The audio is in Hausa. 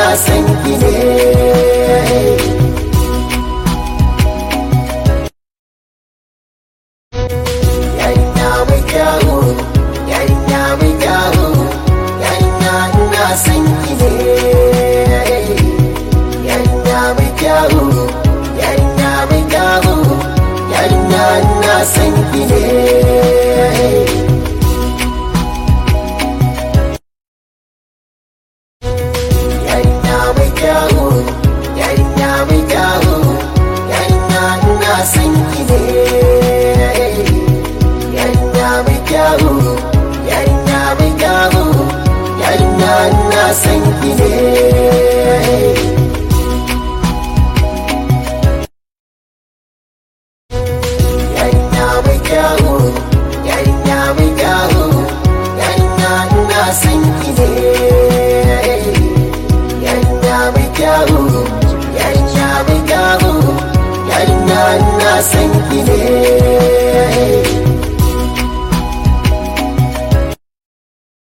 san ki ne. Yarinya mai kyawu, yarinya mai kyawu, yarinya ina san ki ne. Yarinya mai kyawu, yarinya mai kyawu, yarinya ina san ki ne. Yarinya mai kyawu, yarinya mai kyawu, yarinya ina san ki ne. Yarinya mai kyawu, yarinya mai kyawu, yarinya ina san ki ne. Yarinya mai kyawu, yarinya mai kyawu, yarinya ina san ki ne. Yarinya mai kyawu, yarinya mai kyawu, yarinya ina san ki ne.